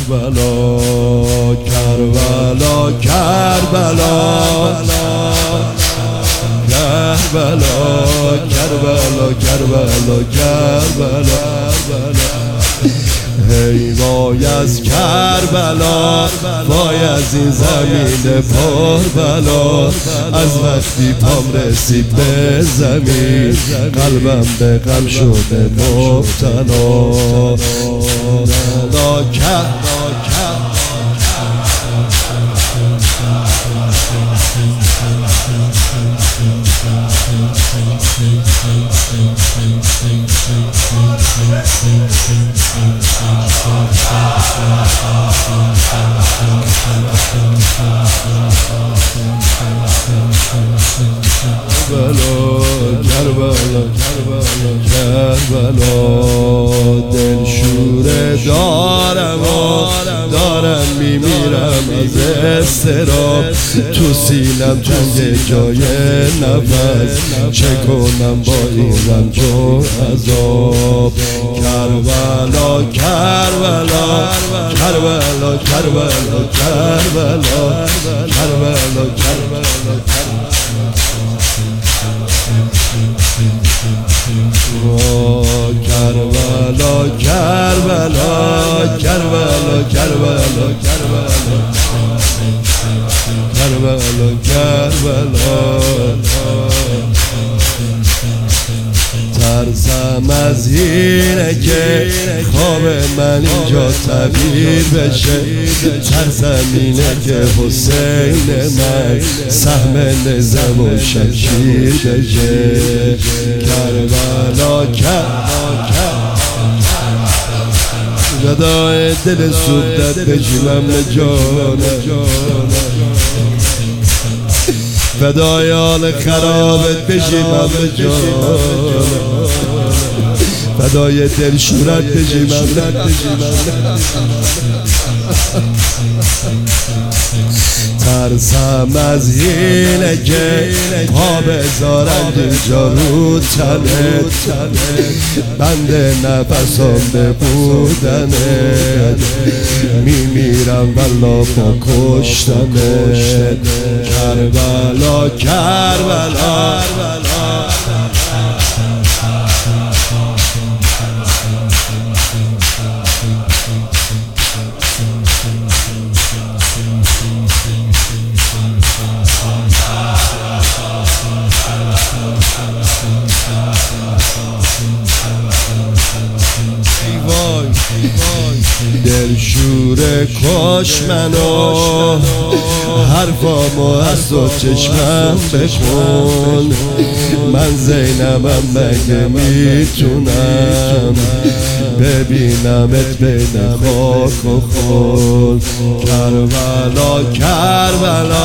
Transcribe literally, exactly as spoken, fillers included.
کربلا کربلا کربلا کربلا کربلا کربلا کربلا هی وای از کربلا وای از این زمین پربلا از وقتی پام رسید به زمین قلبم به غم شده مبتلا دا کربلا کربلا کربلا دل شوره دارم و دارم میمیرم از اضطراب تو سینم تنگ جای نفس چه کنم با این رنج و عذاب کربلا کربلا کربلا کربلا کربلا کربلا کربلا کربلا کربلا کربلا کربلا کربلا کربلا ترسم از اینه که خواب من اینجا تعبیر بشه ترسم اینه که حسین من سهم نظم و شمشیر بشه کربلا کربلا گدای دل سودت بشیمم جانم فدای حال خرابت بشیمم جانم فدای دل شورت بشیمم ترسم از اینه که پا بذارم اینجا رو تنت بند نفسم ببودنت میمیرم والا با کشتنت کربلا کربلا دل شوره کش منو حرفامو از تو چشمم بخون من زینبم مگه میتونم ببینمت بین خاک و خون کربلا کربلا